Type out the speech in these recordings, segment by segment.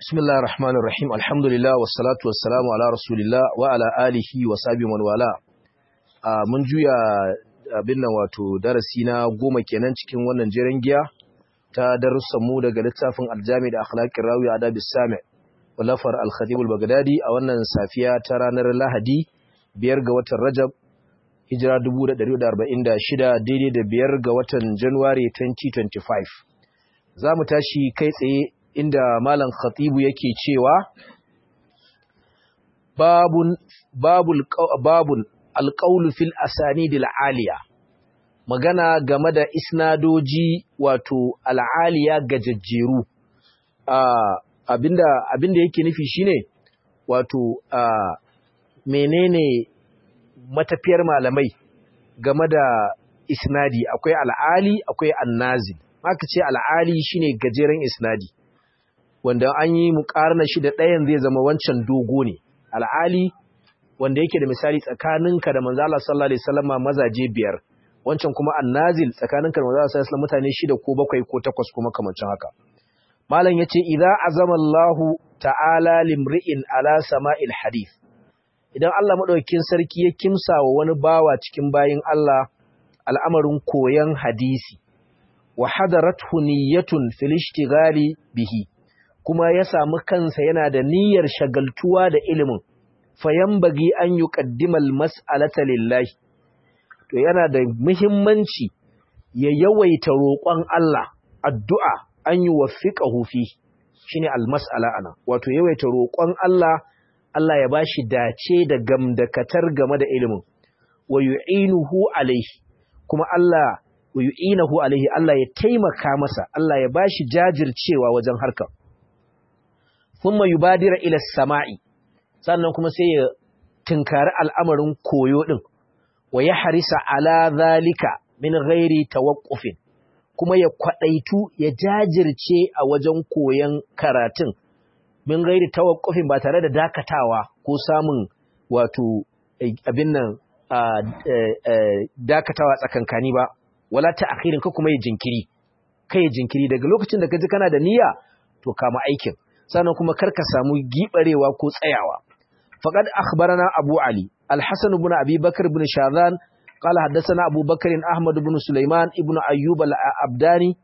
Bismillahir Rahmanir Rahim. Alhamdulillah wassalatu wassalamu ala Rasulillah wa ala alihi wa sahbihi man wala. Mun juya abin nan wato darasi na 10 kenan cikin wannan jeren giya ta darussan mu daga littafin Al-Jami' da Akhlaqir Rawi Adabis Sami' wallafar Al-Khatib Al-Baghdadi a wannan safiya ta ranar Lahadi 5 ga watan Rajab Hijira 1446 daidai da 5 ga watan January 2025. Zamu tashi kai tsaye inda Malam Khatibu yake cewa babun alqaulu fil asanidil aliya, magana game da isnadoji wato al'aliya gajajjeru. Abinda yake nufi shine wato menene matafiyar malamai game da isnadi. Akwai al'ali akwai annazil. Haka ce al'ali shine gajeren isnadi wanda an yi muƙarna shi da ɗayan zai zama wancan dogo ne. Al'ali wanda yake da misali tsakaninka da manzo Allah sallallahu alaihi wasallam mazaje 5, wancan kuma annazil tsakaninka da manzo Allah sallallahu alaihi wasallam mutane 6 ko 7 ko 8 kuma kamancin haka. Malam yace idza azama Allah ta'ala limri'in ala sama'il hadith, idan Allah madaukakin sarki ya kimsawa wani bawa cikin bayin Allah al'amarin koyan hadisi, wa hadarathu niyyatun fil ishtighali bihi, kuma ya samu kansa yana da niyyar shagaltuwa da ilimin, fayambagi an yuqaddima al-mas'alata lillahi, to yana da muhimmanci ya yawaita roƙon Allah, addu'a an yuwaffiqahu fi, shine al-mas'ala ana, wato yawaita roƙon Allah, Allah ya bashi dace da gamdakatar game da ilimin, wa yu'inuhu alayhi, kuma Allah wa yu'inahu alayhi, Allah ya taimaka masa, Allah ya bashi jajircewa wajen harkar. Thumma yubadira ila samai, sannan kuma sai ya tinkari al'amarin koyo din, wa ya harisa ala zalika min ghairi tawaqqufin, kuma ya kwadaitu ya jajirce a wajen koyon karatun min ghairi tawaqqufin, ba tare da dakatawa ko samun wato abin nan dakatawa tsakankani ba, wala ta'khirin, ka kuma ya jinkiri daga lokacin da kaji kana da niyya to kama aikin, sannan kuma karka samu gibarewa ko tsayawa. Faqad akhbarana Abu Ali Al-Hasan ibn Abi Bakr ibn Shadhan qala haddathana Abu Bakr Ahmad ibn Sulaiman ibn Ayyub al-Abdani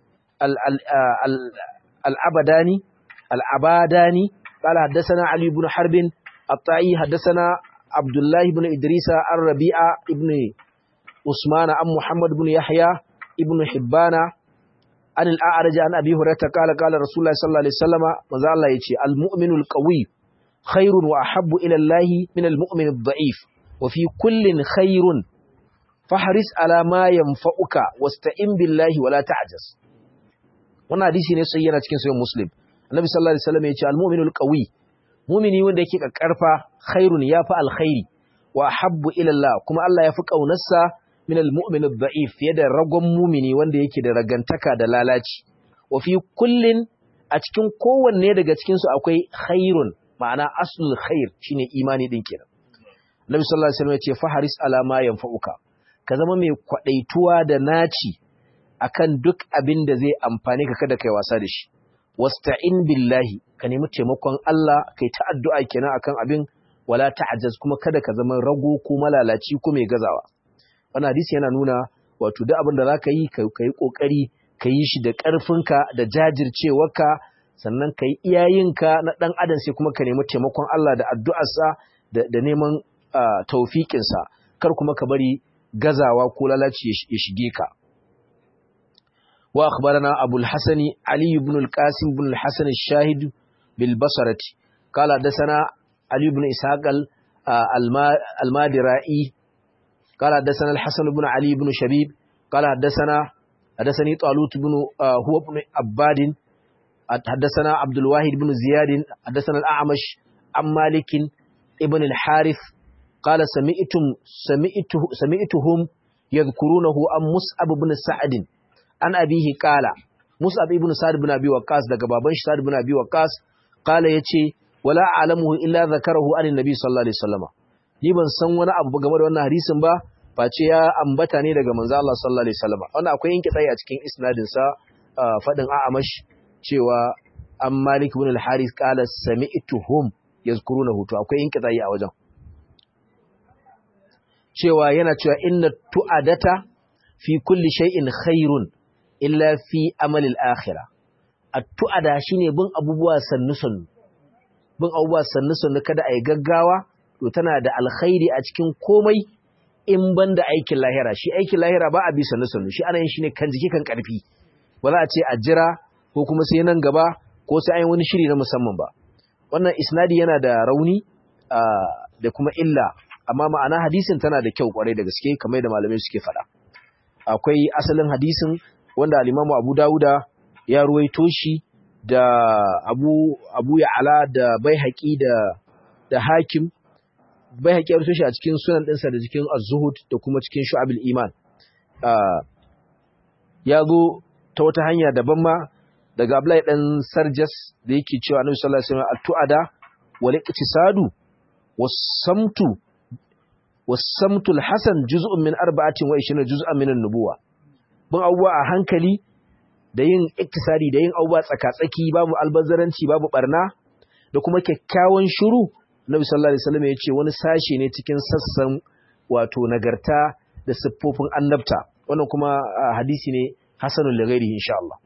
al-Abadani qala haddathana Ali ibn Harb at-Ta'i haddathana Abdullah ibn Idris ar-Rabi'a ibn Usman am Muhammad ibn Yahya ibn Hibbana an al'a'araja an abi hurairah qala rasulullahi sallallahu alaihi wasallam, manzo Allah yace al-mu'minul qawi khairun wa ahabbu ila Allah min al-mu'min ad-da'if, wa fi kullin khairun fahris ala ma yanfa'uka wasta'in billahi wa la ta'jaz. Wannan hadisi ne sai yana cikin sahih Muslim. Annabi sallallahu alaihi wasallam yace al-mu'minul qawi, mu'mini wanda yake kakkarfa, khairun yafi alkhairi, wa ahabbu ila Allah, kuma Allah yafi kaunarsa min al-mu'min ad-da'if, fiye da ragon mumini wanda yake da ragantaka da lalaci. Wa fi kullin, a cikin kowanne daga cikin su akwai khairun, ma'ana aslul khair shine imani din kenan. Nabi sallallahu alaihi wasallam ya ce faharis ala ma yanfa'uka, ka zama mai kwadaituwa da naci akan duk abin da zai amfane ka, kada kai wasa da shi. Wasta'in billahi, ka nemi taimakon Allah, kai ta addu'a kenan akan abin, wala ta'jaz, kuma kada ka zama rago ko malalaci ko mai gazawa. Wannan hadisi yana nuna wato duk abin da za ka yi, ka yi ƙoƙari ka yi shi da ƙarfinka da jajircewarka, sannan ka yi iyayenka na ɗan adam, sai kuma ka nemi taimakon Allah da addu'arsa da neman taufiƙinsa, kar kuma ka bari gazawa ko lalaci ya shige ka. Wa akhbarana Abul Hasani Ali ibn al-Qasim ibn al-Hasan al-Shahid bil Basrati qala hadathana Ali ibn Ishaq al-Madira'i قال حدثنا الحسن بن علي بن شبيب قال حدثني طالوت بن هو بن عباد حدثنا عبد الواحد بن زياد حدثنا الأعمش عن مالك ابن الحارث قال سمعتهم يذكرونه عن مصعب بن سعد عن أبيه قال مصعب بن سعد بن أبي وقاص daga baban shi Sa'd bin Abi Waqqas قال yace wala a'lamuhu illa zakarahu an annabi sallallahu alaihi wasallam, ni ban san wani abu game da wannan hadisin ba face ya ambata ne daga manzo Allah sallallahu alaihi wasallam. Wannan akwai yanke tsayi a cikin isnadin sa, fadin A'amash cewa an Malik ibn al-Harith qala sami'tuhum yazkurunahu, to akwai inqita'i a wajen cewa yana cewa inna tu'adata fi kulli shay'in khairun illa fi amali al-akhirah. At-tu'ada shine bin abubuwa sannu kada ai gaggawa, to tana da alkhairi a cikin komai in banda aikin lahira. Shi aikin lahira ba a bi sannu shi ana yin shi ne kan jiki kan karfi, ba za a ce a jira ko kuma sai nan gaba ko sai an yi wani shiri na musamman ba. Wannan isnadi yana da rauni da kuma illa, amma ma'ana hadisin tana da kyau kwarai da gaske kamar da malamai suke faɗa. Akwai asalin hadisin wanda al-Imam Abu Dawuda ya ruwaito shi da Abu Ya'la da Baihaqi da Hakim. Baihaqi ya ruwaito shi a cikin sunan ɗinsa da cikin Az-Zuhud da kuma cikin Shu'abul Iman. Ya zo ta wata hanya daban ma daga Abdullahi dan Sarjas da yake cewa Annabi sallallahu alaihi wasallam at-tu'ada wal iqtisadu was-samtu al-hasan juz'un min 24 juz'an min an-nubuwa. Bin abubuwa a hankali da yin iktisadi da yin abubuwa tsaka-tsaki, babu albazaranci babu barna, da kuma kyakkyawan shiru. Annabi sallallahu alaihi wasallam ya ce wani sashi ne cikin sassan wato nagarta da siffofin annabta. Wannan kuma hadisi ne hasanul lighairihi insha Allah.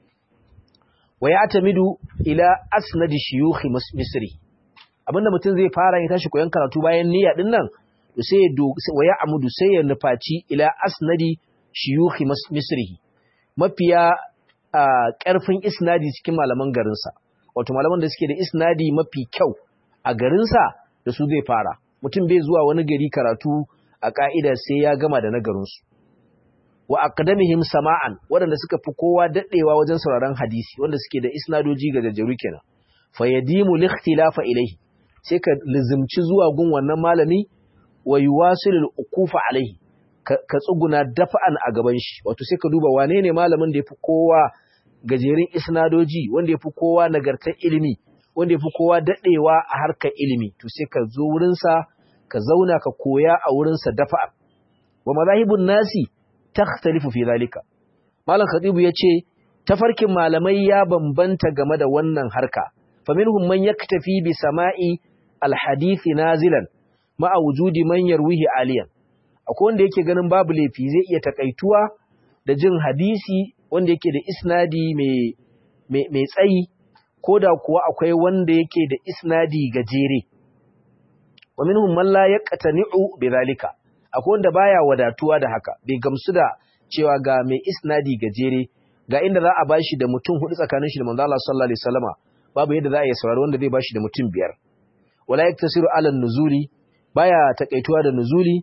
Wa ya'tamidu ila asnadi shuyukh misri. Abinda mutum zai fara ya tashi koyon karatu bayan niyya din nan, to sai ya nufaci ila asnadi shuyukh misri. Mafiya ƙarfin isnadi cikin malaman garinsa, wato malaman da suke da isnadi mafi kyau a garinsa da su zai fara. Mutum bai zuwa wani gari karatu a ƙa'ida sai ya gama da na garinsu. Wa aqdamihim sama'an, waɗanda suka fi kowa daɗewa wajen sauraron hadisi, wanda suke da isnadoji ga jajjaru kenan. Fa yadimu likhtilafa ilayhi, sai ka lizimci zuwa gun wannan malami, wa yuwasilul uqufa alayhi, ka tsuguna dafa'an a gaban shi. Wato sai ka duba wane ne malamin da yafi kowa gajerin isnadoji, wanda yafi kowa nagartar ilimi, wanda yafi kowa daɗewa a harkar ilimi, to sai ka zo wurinsa ka zauna ka koya a wurinsa dafa'an. Wa mazahibun nasi takhtalifu fi zalika. Malam Khatibu yace tafarkin malamai ya bambanta game da wannan harka. Faminhum man yaktafi bi sama'i alhadith nazilan ma'a wujudi man yarwihi aliyan. Akwai wanda yake ganin babu laifi zai iya takaituwa da jin hadisi wanda yake da isnadi mai tsayi, koda kuwa akwai wanda yake da isnadi gajere. Wa minhum man la yaqtani'u bi zalika. Akwai wanda baya wadatuwa da haka, bai gamsu da cewa ga mai isnadi gajere, ga inda za a bashi da mutum 4 tsakanin shi da manzo Allah sallallahu alaihi wasallama, babu yadda za a yi saurari wanda zai bashi da mutum 5. Wala yaktasiru ala nuzuli, baya takaituwa da nuzuli.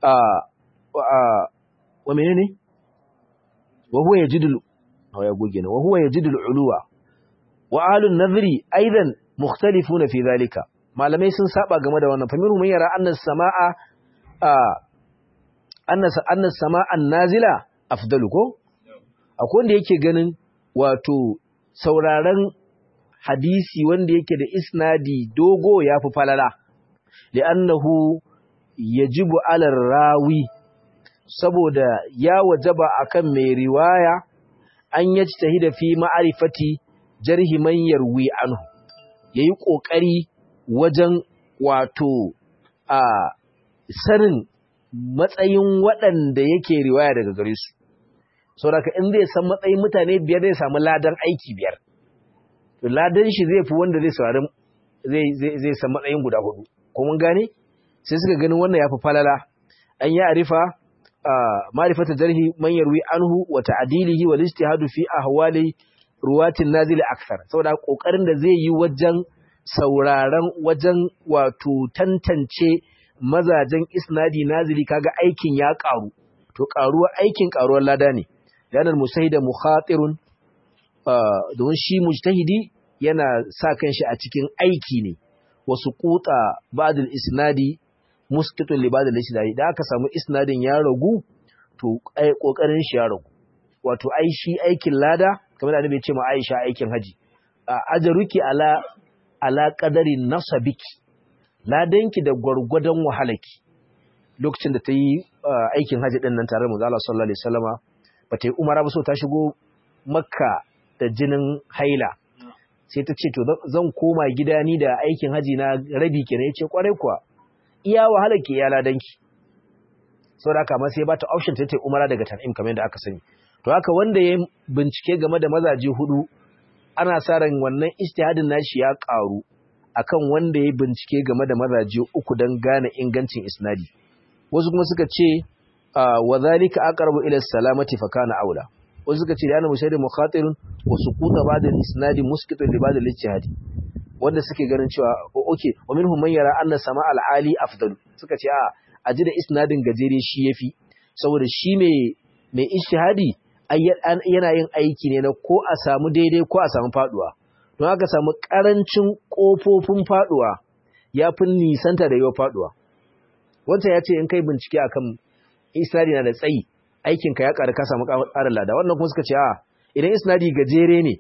Wa menene? Wa huwa yajidul wa huwa yajidul uluwa. Wa ahlun nadhri aidan mukhtalifuna fi zalika. Malamai sun saba game da wannan. Faminhum man yara anna samaa anna sama'an nazila afdalu ko? Akwai wanda yake ganin wato sauraron hadisi wanda yake da isnadi dogo yafi falala, li'annahu yajibu 'ala rawi, saboda ya wajaba akan mai riwaya an yajtahida fi ma'rifati jarhi man yarwi anhu, yayi kokari wajen wato sanin matsayin waɗanda yake riwaya daga gare su. Saboda in zai san matsayin mutane 5 zai samu ladan aiki 5. To ladan shi zai fi wanda zai saurari zai san matsayin guda 4. Ko mun gane? Sai suka ganin wannan yafi falala. An ya arifa ma'rifata jarhi man yarwi anhu wa ta'dilihi wal ijtihadu fi ahwali ruwatin nazil akthar. Saboda kokarin da zai yi wajen sauraron wajen wato tantance mazajen isnadi nazili, kaga aikin ya karu. To karuwar aikin karuwar lada ne. Yanar musahida mukhatirun, domin shi mujtahidi yana sa kanshi a cikin aiki ne. Wasu quta ba'd al-isnadi musqitun li ba'd al-isnadi, da aka samu isnadin ya ragu to kokarin shi ya ragu. Wato ai shi aikin lada kamar da Annabi ya ce ma Aisha aikin haji, ajruki ala qadari nasabiki, ladanki da gwargwadon wahalaki. Lokacin da ta yi aikin haji din nan tare da Manzo Allah sallallahu alaihi wasallama, ba ta yi umara ba, so ta shigo Makka da jinin haila. sai ta ce to zan koma gida ni da aikin haji na rabi kenan. Yace kwarai kuwa, iya wahala ke ya ladanki. Saboda haka ma sai ba ta option ta umara daga Tan'im kamar yadda aka sani. To haka wanda ya bincike game da mazaje hudu ana sa ran wannan ijtihadin nashi ya karu akan wanda ya bincike game da mazaje uku dan gane ingancin isnadi. Wasu kuma suka ce wa zalika aqrabu ila salamati fa kana aula. Wasu suka ce yana mushahid mukhatirun wa suquta ba'd al-isnad musqitun li ba'd al-ijtihadi, wanda suke ganin cewa okay wa minhum man yara anna sama' al-ali afdal. Suka ce a ji da isnadin gajere shi yafi, saboda shi mai ijtihadi yana yin aiki ne na ko a samu daidai ko a samu faduwa. Don haka samu karancin kofofin faduwa yafi nisanta da yau faduwa. Wanda ya ce in kai bincike akan isnadi na da tsayi aikinka ya ƙara ka samu ƙarin lada. Wannan kuma suka ce idan isnadi gajere ne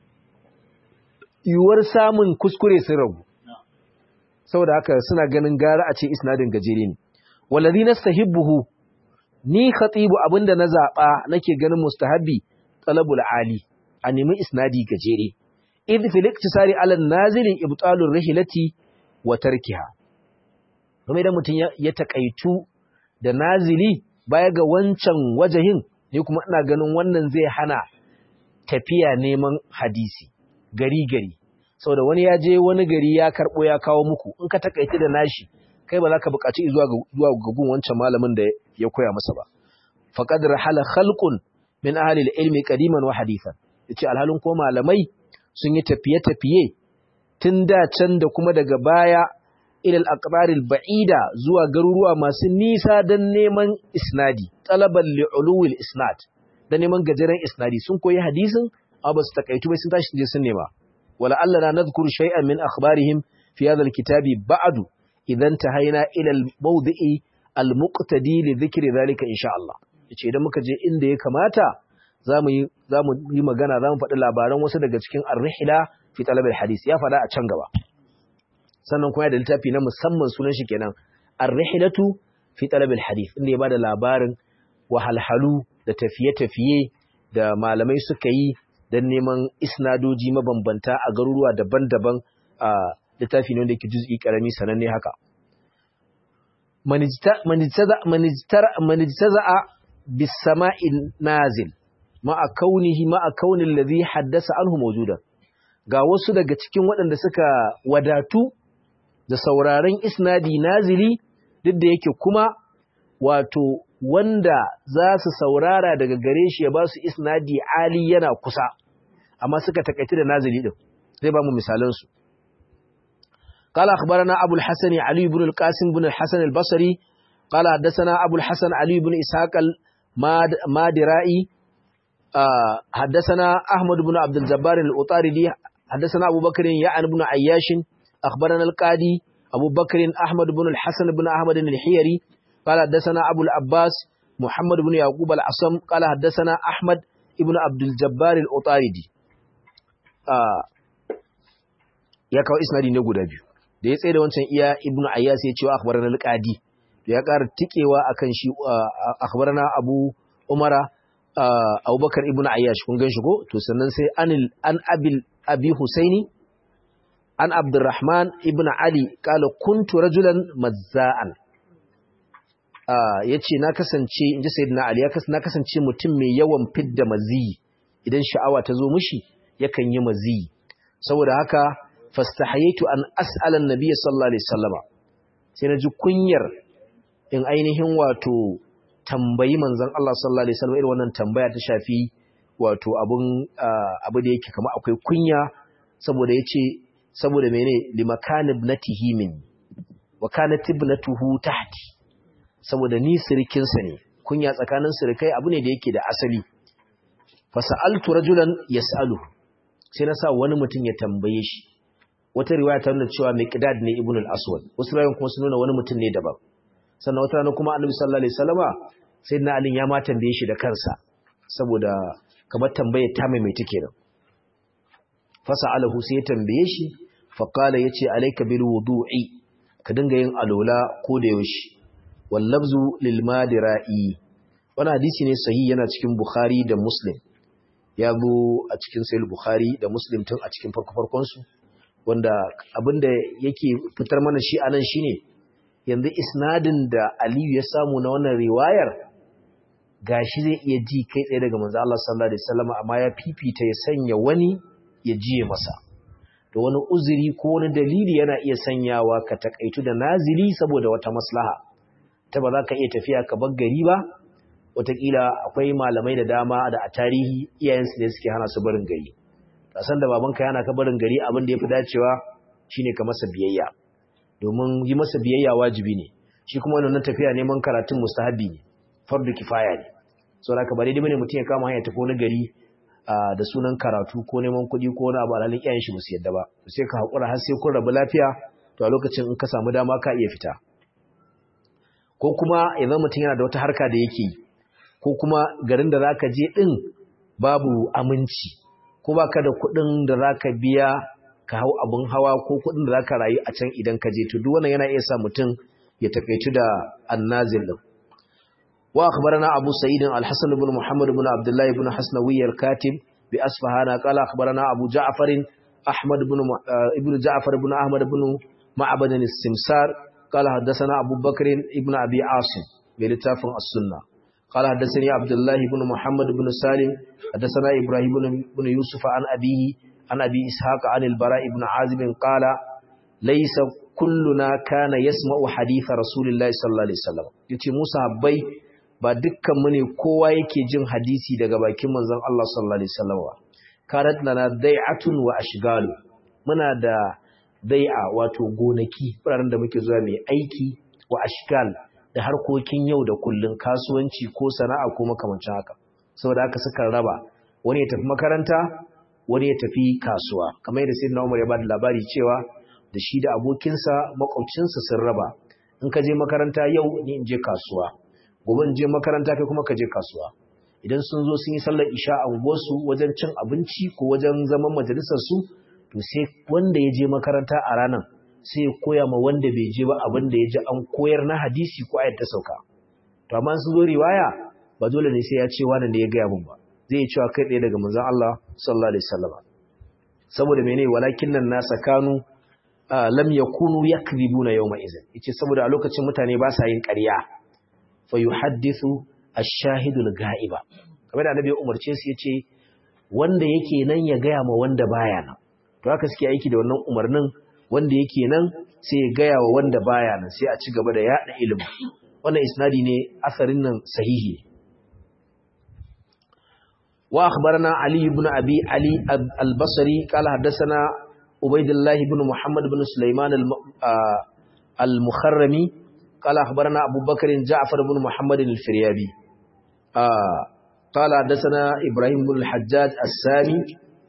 yiwuwar samun kuskure sun ragu, saboda haka suna ganin gara a ce isnadin gajere ne. Wallazi nastahibbuhu, ni khatibu abinda na zaba nake ganin mustahabi talabul ali, a nemi isnadi gajere. Idh fil iktisari ala nazili ibtalur rihlati wa tarkiha. Kuma idan mutum ya takaitu da nazili baya ga wancan wajahin, ne kuma ina ganin wannan zai hana tafiya neman hadisi gari saboda wani ya je wani gari ya karbo ya kawo muku, in ka takaice da nashi kai ba za ka buƙaci zuwa ga gun wancan malamin da ya koya masa ba. Faqad rahala khalqun min ahli al-ilmi qadiman wa hadithan, yace alhalin ko malamai sun yi tafiye tun da can da kuma daga baya ilal aqbaril ba'ida zuwa garuruwa masu nisa dan neman isnadi, talaban li'uluwil isnad, dan neman gajeren isnadi. Sun koyi hadisin amma ba su takaitu bai sun tashi je sun nema. Wala allana nadhkuru shay'an min akhbarihim fi hadha alkitabi ba'du idan tahayna ila almawdi'i almuqtadi li dhikri dhalika insha Allah. Yace idan muka je inda ya kamata zamu yi magana, zamu faɗi labaran wasu daga cikin ar-rihla fi talab al-hadith. Ya faɗa a can gaba. Sannan kuma da littafi na musamman sunan shi kenan ar-rihlatu fi talab al-hadith, inda ya bada labarin wahalhalu da tafiye-tafiye da malamai suka yi dan neman isnadoji mabambanta a garuruwa daban-daban. A littafi ne wanda yake juz'i karami sananne haka. manijtaza'a bis-sama'in nazil ma'a kaunil ladhi haddasa anhu mawjudan. Ga wasu daga cikin waɗanda suka wadatu da sauraron isnadi nazili, duk da yake kuma wato wanda za su saurara daga gare shi ya ba su isnadi ali yana kusa, amma suka takaita da nazili din. Zai ba mu misalan su. قال أخبرنا أبو الحسن علي بن القاسم بن الحسن البصري قال حدثنا أبو الحسن علي بن إسحاق المادرائي حدثنا أحمد بن عبد الجبار الأطاردي حدثنا أبو بكر يعني بن عياش أخبرنا القاضي أبو بكر أحمد بن الحسن بن أحمد الحيري قال حدثنا أبو العباس محمد بن يعقوب العصم قال حدثنا أحمد بن عبد الجبار الأطاردي ya kawo isnadi ne guda biyu da ya tsaye da wancan iya ibnu ayyas ya cewa akhbarana al-qadi to ya ƙara tikewa akan shi akhbarana abu umara abubakar ibnu ayyash kun ganshi ko to sannan sai an abi husaini an abdurrahman ibnu ali qala kuntu rajulan mazza'an yace na kasance inji sayyidina ali na kasance mutum mai yawan fidda mazi, idan sha'awa ta zo mishi yakan yi mazi. Saboda haka fastahayaitu an as'ala an-nabiy sallallahu alaihi wasallama, sai naji kunyar in ainihin wato tambayi manzon Allah sallallahu alaihi wasallam irin wannan tambaya ta shafi wato abu da yake kamar akwai kunya, saboda yace saboda mene limakan ibnatihi min wa kanat ibnatuhu tahti, saboda ni sirikin sa ne. Kunya tsakanin sirikai abu ne da yake da asali. Fasa'altu rajulan yas'alu, sai na sa wani mutum ya tambaye shi. Wata riwaya ta nuna cewa Miqdad ne ibn al-Aswad, wasu riwayoyin kuma sun nuna wani mutum ne daban. Sannan wata rana kuma Annabi sallallahu alaihi wasallama sayyidina Ali ya ma tambaye shi da kansa, saboda kamar tambayar ta mai kenan. Fasa'alahu, sai ya tambaye shi, fa qala yace alayka bil wudu'i, ka dinga yin alola ko da yaushe. Wal lafzu lil madira'i, wannan hadisi ne sahihi, yana cikin Bukhari da Muslim. ya zo a cikin Sahih Bukhari da Muslim tun a cikin farkon su wanda abinda yake fitar mana shi anan shine yanzu isnadin da Aliyu ya samu na wannan riwayar gashi zai iya ji kai tsaye daga manzo Allah sallallahu alaihi wasallam amma ya fifita ya sanya wani ya jiye masa to wani uzuri ko wani dalili yana iya sanyawa ka takaitu da nazili saboda wata maslaha ta ba za ka iya tafiya ka bar gari ba wataƙila akwai malamai da dama da a tarihi iyayensu ne suke hana su barin gari kasan da babanka yana ka barin gari abin da yafi dacewa shine ka masa biyayya domin yi masa biyayya wajibi ne shi kuma wannan tafiya neman karatun mustahabi ne fardu kifaya ne saboda ka bare dai bane mutum ya kama hanya tafi wani gari da sunan karatu ko neman kuɗi ko wani abu alalin iyayen shi musu yadda ba sai ka hakura har sai kun rabu lafiya to a lokacin in ka samu dama ka iya fita ko kuma idan mutum yana da wata harka da yake yi ko kuma garin da zaka je din babu aminci ko baka da kuɗin da zaka biya ka hau abun hawa ko kuɗin da zaka rayu a can idan ka je to duk wannan yana iya sa mutum ya takeitu da annazil din wa akhbarana abu sa'id al-hasan ibn muhammad ibn abdullah ibn hasnawi al-katib bi asfahana qala akhbarana abu ja'far ahmad ibn ja'far ibn ahmad ibn ma'bad al-simsar qala hadathana abu bakr ibn abi asim bi littafin as-sunnah قال حدثني عبد الله بن محمد بن سالم حدثنا إبراهيم بن يوسف عن أبيه عن أبي إسحاق عن البراء بن عازب قال ليس كلنا كان يسمع حديث رسول الله صلى الله عليه وسلم yace Musa habbai ba dukkan mu ne kowa yake jin hadisi daga bakin manzon Allah sallallahu alaihi wasallam karat lana dai'atun wa ashgalu muna da dai'a wato gonaki wuraren da muke zuwa mai aiki wa ashgal da harkokin yau da kullun kasuwanci ko sana'a ko makamancin haka saboda haka suka raba wani ya tafi makaranta wani ya tafi kasuwa kamar yadda sayyidina Umar ya bada labari cewa da shi da abokinsa makwabcinsa sun raba in ka je makaranta yau ni in je kasuwa gobe in je makaranta kai kuma ka je kasuwa idan sun zo sun yi sallar isha a unguwarsu wajen cin abinci ko wajen zaman majalisar su to sai wanda ya je makaranta a ranar sai ya koya ma wanda bai je ba abin da ya ji an koyar na hadisi ko ayat ta sauka to amma sun zo riwaya ba dole ne sai ya ce wannan da ya gaya mun ba zai yi cewa kai tsaye daga manzon Allah sallallahu alaihi wasallam saboda menene walakin nan nasa kanu lam yakunu yakdhibuna yawma idhin yace saboda a lokacin mutane ba sa yin ƙarya fa yuhaddithu ash-shahidul ga'iba kamar da annabi ya umarce su yace wanda yake nan ya gaya ma wanda baya nan to haka suke aiki da wannan umarnin wanda yake nan sai ya gaya wa wanda baya nan sai a ci gaba da yada ilimi wannan isnadi ne asarin nan sahihi wa akhbarana ali ibn abi ali al-basri qala hadathana ubaydullah ibn muhammad ibn sulaiman al-mukharrami qala akhbarana abubakar ja'far ibn muhammad al-firyabi qala hadathana ibrahim ibn al-hajjaj as-sami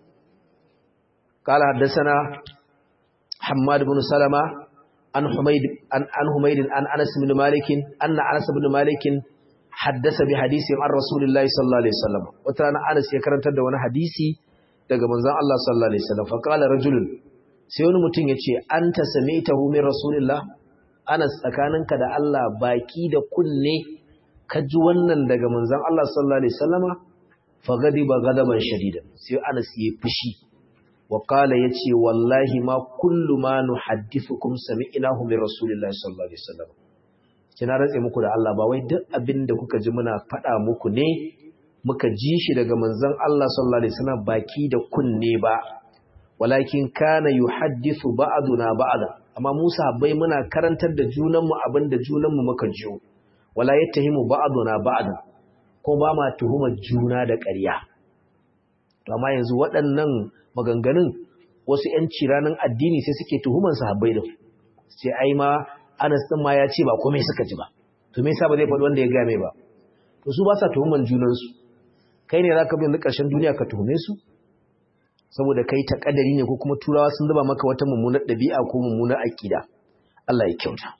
qala hadathana حماد بن سلمة عن حميد عن أنس بن مالك أن أنس بن مالك حدث بحديث عن رسول الله صلى الله عليه وسلم وترانا أنس يكرن تد وانا حديثي daga manzon Allah sallallahu alaihi wasallam fa qala rajulun sai wani mutum yace anta sami'tahu min rasulillah Anas tsakaninka da Allah baki da kunne ka ji wannan daga manzon Allah sallallahu alaihi wasallama fa gadiba gadaban shadidan sai Anas ya fushi وقال يتي والله ما كل ما نحدثكم سمعناه من رسول الله صلى الله عليه وسلم kina rantse muku da Allah ba wai duk abin da kuka ji muna faɗa muku ne muka ji shi daga manzon Allah sallallahu alaihi wasallam baki da kunne ba walakin kana yuhaddithu ba'duna ba'da amma Musa bai muna karantar da junanmu abin da junanmu muka jiyo wala yattahimu ba'duna ba'da ko ba ma tuhumar juna da ƙarya to amma yanzu waɗannan maganganun wasu ƴan ciranin addini sai suke tuhuman sahabbai din sai ai ma Anas din ma ya ce ba komai suka ji ba to me yasa ba zai faɗi wanda ya ga mai ba to su ba sa tuhuman junan su kai ne zaka bi ƙarshen duniya ka tuhume su saboda kai ta kadari ne ko kuma turawa sun zuba maka wata mummunar dabi'a ko mummunar aqida Allah ya kyauta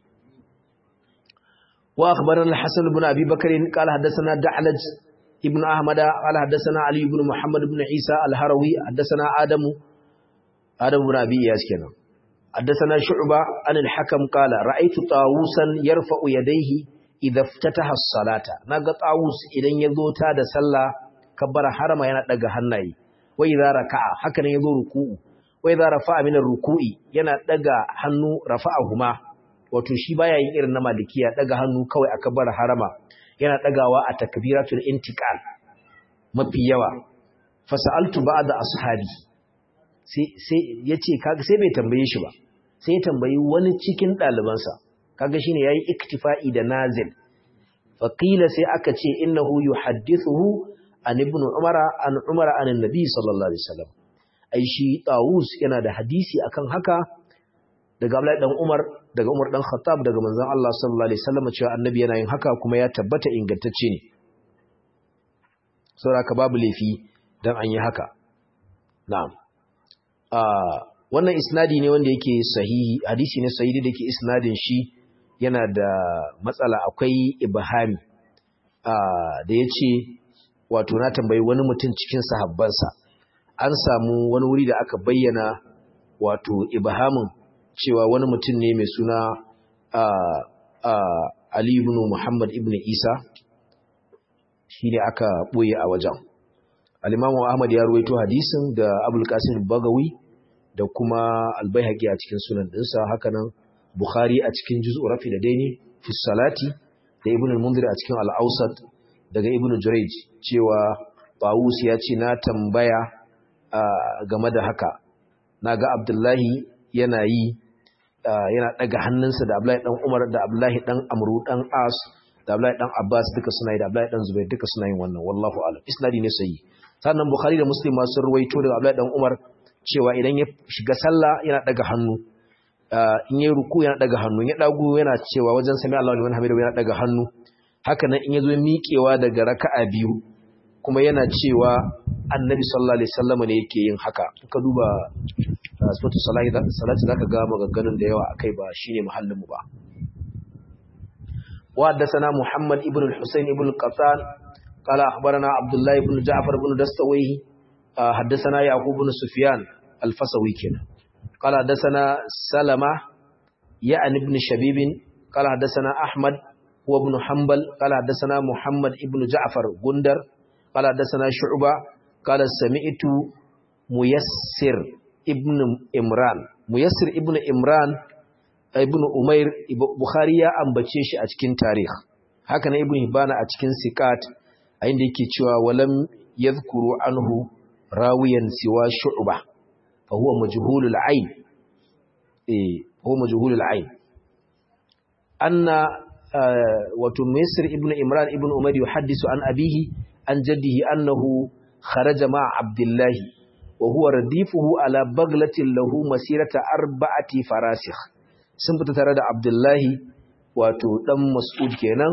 wa akhbarana al-Hasan ibn Abi Bakr qala hadathana Da'laj ابن أحمد قال حدثنا علي بن محمد بن عيسى الهروي حدثنا آدم بن أبي إياس كنا حدثنا شعبة عن الحكم قال رأيت طاووسا يرفع يديه إذا افتتح الصلاة نقى طاووس إذن يذوتا دا صلى kabbara harama yana daga hannaye wa idza raka'a haka nan yazo ruku'u wa idza rafa'a min ar-ruku'i yana daga hannu rafa'ahuma wato shi baya yin irin na malikiya daga hannu kawai a kabbara harama yana dagawa a takbiratul intiqal mafi yawa fasa'altu ba'da ashabi sai yace kaga sai bai tambaye shi ba sai ya tambayi wani cikin dalibansa kaga shine yayi iktifa'i da nazil faqila sai aka ce innahu yuhaddithuhu an ibn umara an annabi sallallahu alaihi wasallam ai shi Tawus yana da hadisi akan haka daga Abdullahi dan Umar daga Umar dan Khattab daga manzon Allah sallallahu alaihi wasallam cewa annabi yana yin haka kuma ya tabbata ingantacce ne saboda babu laifi dan an yi haka na'am wannan isnadi ne wanda yake sahihi hadisi ne sahihi da yake isnadin shi yana da matsala akwai ibhami da yace wato na tambayi wani mutum cikin sahabbansa an samu wani wuri da aka bayyana wato ibhamin cewa wani mutum ne mai suna Ali ibn Muhammad ibn Isa shine aka boye a wajen al-Imam Ahmad ya ruwaito hadisin da Abul Qasim Bagawi da kuma Al-Baihaqi a cikin sunan dinsa hakanan Bukhari a cikin Juz'u Rafi da Daini fi Salati da Ibn al-Mundhir a cikin Al-Awsat daga Ibn Jurayj cewa Tawus ya ce na tambaya game da haka naga Abdullahi yana daga hannunsa da Abdullahi dan Umar da Abdullahi dan Amru dan As da Abdullahi dan Abbas duka suna yi da Abdullahi dan Zubair duka suna yin wannan wallahu a'lam isnadi ne sahihi sannan Bukhari da Muslim ma sun ruwaito daga Abdullahi dan Umar cewa idan ya shiga sallah yana daga hannu in yayi ruku yana daga hannu ya dago yana cewa wajen sami Allahu liman hamidahu yana daga hannu haka nan in yazo miƙewa daga raka'a biyu kuma yana cewa Annabi sallallahu alaihi wasallam ne yake yin haka ka duba sifatu salati zaka ga maganganun da yawa akai ba shine muhallin mu ba wa haddathana Muhammad ibn al-Husayn ibn al-Qattan qala akhbarana Abdullah ibn Ja'far ibn Dastawayhi haddathana Yaqub ibn Sufyan al-Fasawi kenan qala haddathana Salama ya'an ibn Shabib qala haddathana Ahmad huwa ibn Hanbal qala haddathana Muhammad ibn Ja'far Gundar qala haddathana Shu'ba qala sami'tu Muyassir ibn Imran ibn Umair Bukhari ya ambace shi a cikin tarikh haka na ibn Hibban a cikin siqat a inda yake cewa walam yadhkuru anhu rawiyan siwa Shu'ba fa huwa majhulul ayn huwa majhulul ayn anna wato Muyassir ibn Imran ibn Umair yuhaddisu an abihi an jaddihi annahu kharaja ma Abdullahi وهو رديفه على بغلة له مسيرة 4 فراسخ sun fita tare da Abdullahi wato dan Mas'ud kenan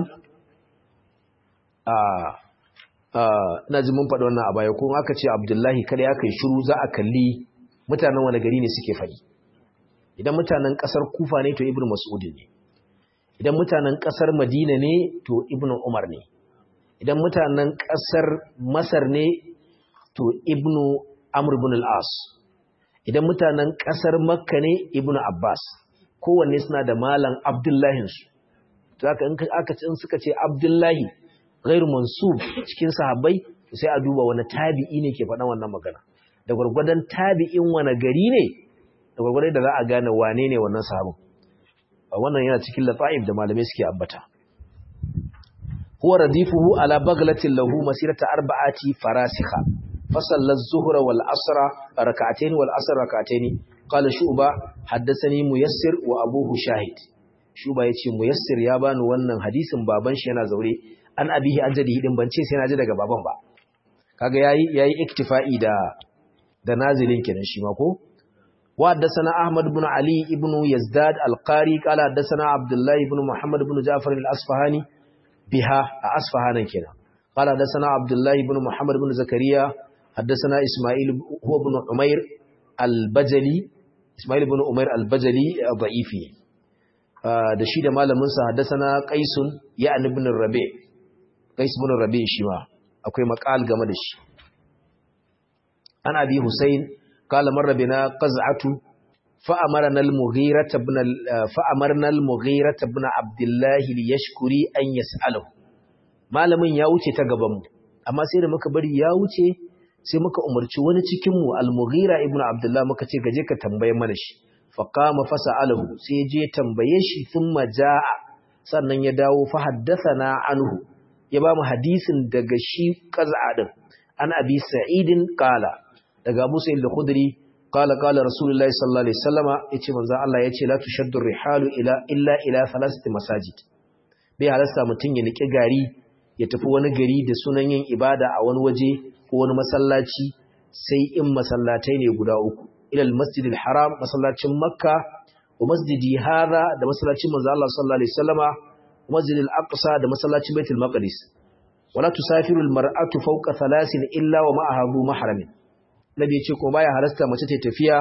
ina ji mun faɗi wannan a baya ko aka ce Abdullahi kada ya kai shiru za a kalli mutanen wani gari ne suke faɗi idan mutanen ƙasar Kufa ne to Ibn Mas'ud ne idan mutanen ƙasar Madina ne to Ibn Umar ne idan mutanen ƙasar Masar ne to Ibn Amr ibn al-As idan mutanen kasar Makka ne Ibn Abbas kowanne suna da malam Abdullahin su to haka in suka ce Abdullahi ghairu mansub cikin sahabbai sai a duba wani tabi'i ne ke faɗan wannan magana da gurgurdan tabi'in wani gari ne da gurgurdan da za a gane wane ne wannan sahabin wannan yana cikin lata'ib da malamai suke ambata huwa radifuhu ala baglatin lahu masirata 4 farasikha فصلى الظهر والعصر ركعتين والعصر ركعتين قال شعبة حدثني ميسر وأبوه شاهد شعبة يتي ميسر يا بani wannan hadisin baban shi yana zaure an abihi an jadihi din bance sai na ji daga baban ba kaga yayi iktifa'i da nazilin kenan shi ma ko wa haddathana Ahmad ibn Ali ibn Yazdad al-Qari qala haddathana Abdullah ibn Muhammad ibn Ja'far al-Asfahani biha a Asfahanan kenan qala haddathana Abdullah ibn Muhammad ibn Zakariya حدثنا إسماعيل هو بن عمير البجلي إسماعيل بن عمير البجلي ضعيفي da shi da malamin sa haddathana Qaisun ya'ni ibn Rabi' Qais ibn Rabi' shi ma akwai maqal game da shi an Abi Husayn qala marra bina qaz'atu fa amarna al-Mughira ibn Abdullah liyashkuri an yas'alahu malamin ya wuce ta gaban mu amma sai da muka bari ya wuce sai muka umarci wani cikin mu al-Mughira ibn Abdullah muka ce gaje ka tambaye mana shi fa qama fasalahu sai je tambaye shi thumma jaa sannan ya dawo fa haddathana anhu ya ba mu hadisin daga shi qaz'a din an abi sa'idin qala daga Abu Sa'id al-Khudri qala Rasulullahi sallallahu alaihi wasallama yace manzo Allah yace la tushaddu rihalu ila thalathati masajid bai halasta mutun ya niki gari ya tafi wani gari da sunan yin ibada a wani waje ko wani masallaci sai in masallatai ne guda uku ila al-masjid al-haram masallacin makka wa masjidi hada da masallacin manzo Allah sallallahu alaihi wasallama wa masjid al-aqsa da masallacin baitul maqdis wala tusafiru al-mar'atu fawqa thalathin illa wa ma'aha mahramin nabi yace ko baya halasta mace ta tafiya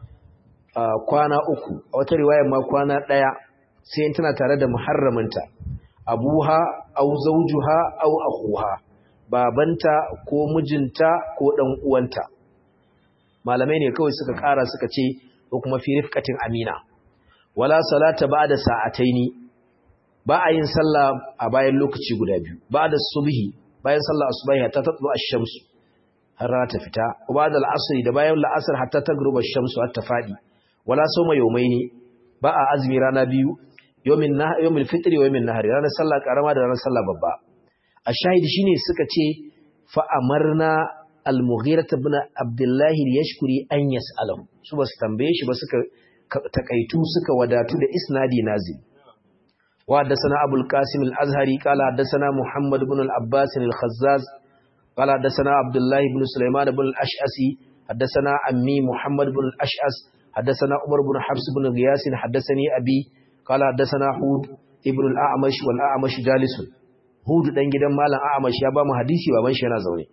kwana uku a wata riwayar ma kwana daya sai tana tare da muharraminta abuha aw zawjuha aw akhuha babanta ko mijinta ko dan uwanta malamai ne kawai suka kara suka ce ko kuma fi rifqatin amina wala salata ba'da sa'ataini ba a yin sallah a bayan lokaci guda biyu ba'da subhi bayan sallah asubahi hatta tatlu ash-shamsu har rana ta fita ba'da al-asr da bayan al-asr hatta tagruba ash-shamsu hatta fadi wala sawma yawmaini ba a azmi rana biyu yawmil fitri wa yawmin nahari ranar sallah karama da ranar sallah babba ashahidi shine suka ce fa amarna al-Mughira ibn Abdullah yashkuri an yas'alahu su basu tambaye shi ba suka takaitu suka wadatu da isnadi nazil wa hadathana Abul Qasim al-Azhari qala hadathana Muhammad ibn al-Abbas al-Khazzaz qala hadathana Abdullah ibn Sulaiman ibn al-Ash'asi hadathana ammi Muhammad ibn al-Ash'as hadathana Umar ibn Hafs ibn Ghiyas hadathani abi qala hadathana Hud ibn al-A'mash wal-A'mash jalisun Hud dan gidan malam A'mash ya ba mu hadisi baban shi yana zaune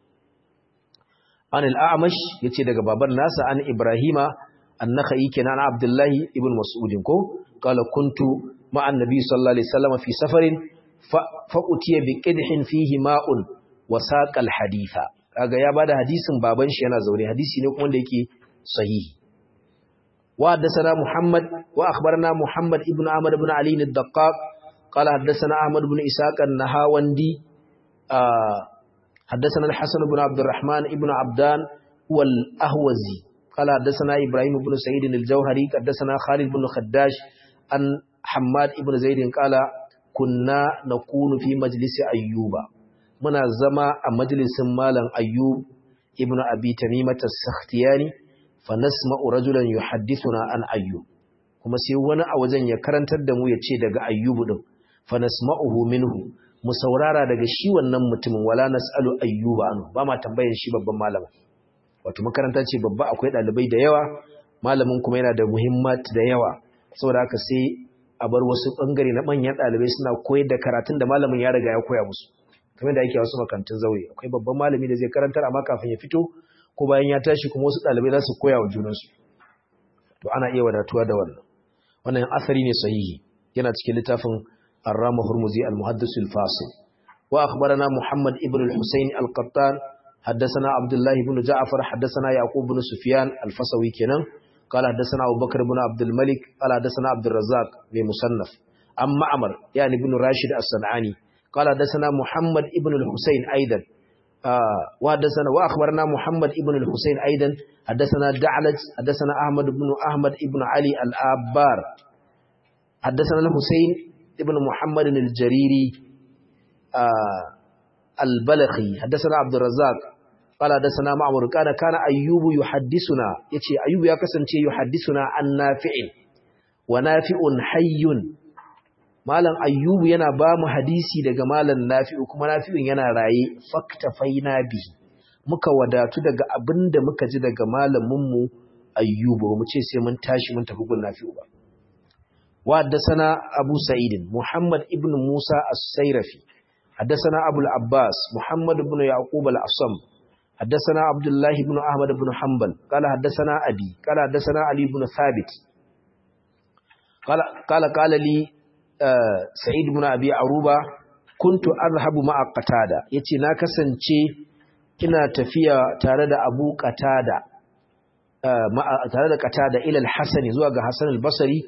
an al-A'mash yace daga baban nasa an Ibrahima an-Nakhai kenan Abdullah ibn Mas'ud ko qala kuntu ma'a an-nabi sallallahu alaihi wasallam fi safarin fa utiya bi qidhin fihi ma'un wa saqa al-haditha kaga ya bada hadisin baban shi yana zaune hadisi ne kuma da yake sahihi wa haddathana Muhammad wa akhbarana Muhammad ibn Ahmad ibn Ali ad-Daqqaq qala haddathana Ahmad ibn Ishaq an-Nahawandi حدثنا الحسن بن عبد الرحمن ابن عبدان والأهوزي قال حدثنا إبراهيم بن سعيد الجوهري حدثنا خالد بن خداش عن حماد بن زيد قال كنا نكون في مجلس أيوب منا زما مجلس مالا أيوب ابن أبي تميمة السختياني فنسمع رجلا يحدثنا عن أيوب kuma sai wani a wajen ya karantar da mu ya ce daga ayyubu din fa nasma'uhu minhu mu saurara daga shi wannan mutumin wala nas'alu ayyuba anhu ba ma tambayar shi babban malamin wato makaranta ce babba akwai dalibai da yawa malamin kuma yana da muhimmanci da yawa saboda haka sai a bar wasu bangare na manyan dalibai suna koyar da karatun da malamin ya riga ya koya musu kamar da yake wasu makarantun zauri akwai babban malami da zai karantar amma kafin ya fito ko bayan ya tashi kuma wasu dalibai za su koya wa junansu to ana iya wadatuwa da wannan asari ne sahihi yana cikin littafin الرام هرمزي المحدث الفاصل وأخبرنا محمد ابن الحسين القطان حدثنا عبد الله بن جعفر حدثنا يعقوب بن سفيان الفصوي كنان قال حدثنا أبو بكر بن عبد الملك قال حدثنا عبد الرزاق بمصنف أم معمر يعني بن راشد الصنعاني قال حدثنا محمد ابن الحسين أيضا وأخبرنا محمد ابن الحسين أيضا حدثنا دعلج حدثنا أحمد ابن علي الآبار حدثنا الحسين ابن محمد الجريري البلخي حدثنا عبد الرزاق قال حدثنا معمر كان أيوب يحدثنا يتي أيوب يا كسانتي يحدثنا عن نافع ونافع حي مالن أيوب yana ba mu hadisi daga malan Nafi'u kuma Nafi'un yana raye faktafaina bi muka wadatu daga abinda muka ji daga malamin mu Ayyub mu ce sai mun tashi mun tafi gun Nafi'u ba وحدثنا أبو سعيد محمد ابن موسى السيرفي حدثنا أبو العباس محمد بن يعقوب الأصم حدثنا عبد الله بن أحمد بن حنبل قال حدثنا أبي قال حدثنا علي بن ثابت قال لي سعيد بن أبي عروبة كنت أذهب مع قتادة يتي ناكسنشي كنا تفيا تارد أبو قتادة تارد قتادة إلى الحسن زواج حسن البصري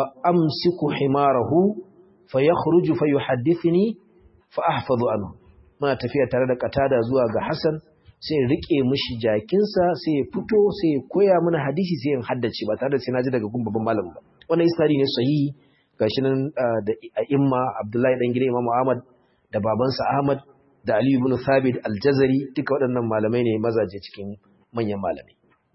فأمسك حماره فيخرج فيحدثني فأحفظ عنه muna tafiya tare da Qatada zuwa ga Hassan sai in rike mishi jakinsa sai ya fito sai ya koya mana hadisi sai in haddace ba tare da sai naji daga gun babban malamin ba wannan isnadi ne sahihi gashi nan da a'imma Abdullahi dan gidan Imam Ahmad da babansa Ahmad da Ali ibn Thabit al-Jazari duka waɗannan malamai ne mazaje cikin manyan malamai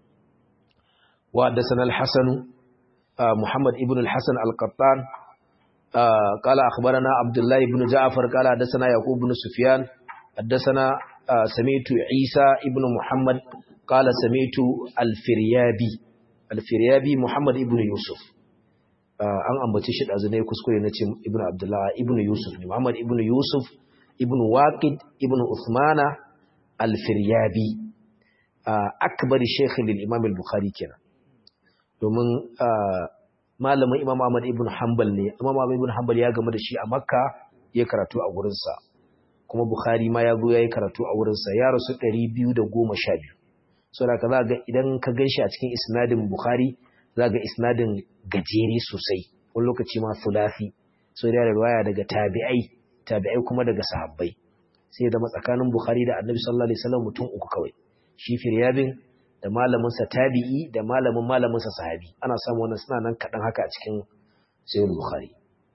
wa haddathana al-Hasan Muhammad ibn al-Hasan al-Qattan qala akhbarana Abdullah ibn Ja'far qala haddathana Yaqub ibn Sufyan haddathana sami'tu Isa ibn Muhammad qala sami'tu al-Firyabi Muhammad ibn Yusuf an ambace shi dazu ne kuskure nace ibn Abdullah ibn Yusuf ne Muhammad ibn Yusuf ibn Waqid ibn Uthmana al-Firyabi akbar shaykh lil-Imam al-Bukhari kenan domin malamin Imam Ahmad ibn Hanbal ne Imam Ahmad ibn Hanbal ya game da shi a Makka ya karatu a gurin sa kuma Bukhari ma ya zo yayi karatu a wurin sa ya rasu 212 saboda kaza ga idan ka ganshi a cikin isnadin Bukhari zaka ga isnadin gajere sosai wani lokaci ma thulathi so da riwaya daga tabi'ai kuma daga sahabbai sai da tsakanin Bukhari da Annabi sallallahu alaihi wasallam mutum uku kawai shi Firyabin da malamin sa tabi'i da malamin sa sahabi ana samu wannan suna nan kadan haka a cikin Sahih Bukhari